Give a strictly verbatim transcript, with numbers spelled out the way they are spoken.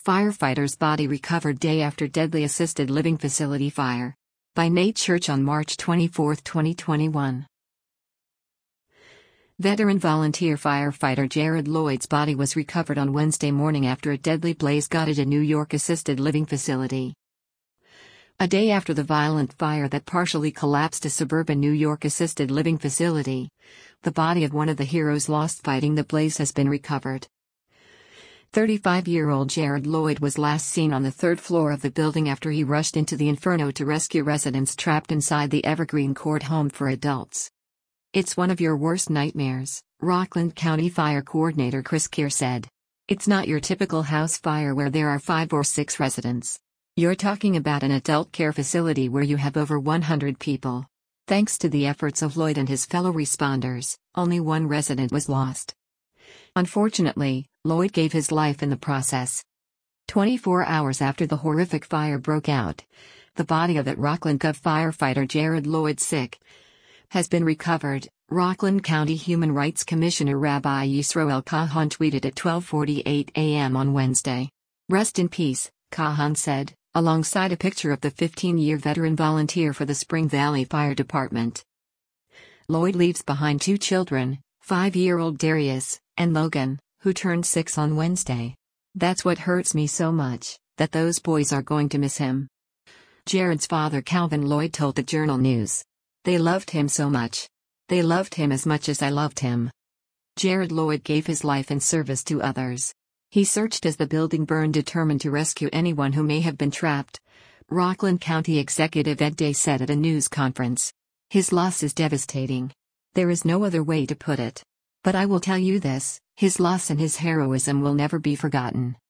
Firefighter's body recovered day after deadly assisted living facility fire. By Nate Church on March twenty-fourth, twenty twenty-one. Veteran volunteer firefighter Jared Lloyd's body was recovered on Wednesday morning after a deadly blaze gutted a New York assisted living facility. A day after the violent fire that partially collapsed a suburban New York assisted living facility, the body of one of the heroes lost fighting the blaze has been recovered. thirty-five-year-old Jared Lloyd was last seen on the third floor of the building after he rushed into the inferno to rescue residents trapped inside the Evergreen Court home for adults. "It's one of your worst nightmares," Rockland County Fire Coordinator Chris Keir said. "It's not your typical house fire where there are five or six residents. You're talking about an adult care facility where you have over one hundred people." Thanks to the efforts of Lloyd and his fellow responders, only one resident was lost. Unfortunately, Lloyd gave his life in the process. twenty-four hours after the horrific fire broke out, the body of that Rockland Gov firefighter Jared Lloyd sick has been recovered, Rockland County Human Rights Commissioner Rabbi Yisroel Kahan tweeted at twelve forty-eight a m on Wednesday. "Rest in peace," Kahan said, alongside a picture of the fifteen-year veteran volunteer for the Spring Valley Fire Department. Lloyd leaves behind two children, five-year-old Darius and Logan, who turned six on Wednesday. "That's what hurts me so much, that those boys are going to miss him." Jared's father Calvin Lloyd told the Journal News. "They loved him so much. They loved him as much as I loved him." Jared Lloyd gave his life in service to others. He searched as the building burned, determined to rescue anyone who may have been trapped, Rockland County Executive Ed Day said at a news conference. "His loss is devastating. There is no other way to put it. But I will tell you this, his loss and his heroism will never be forgotten."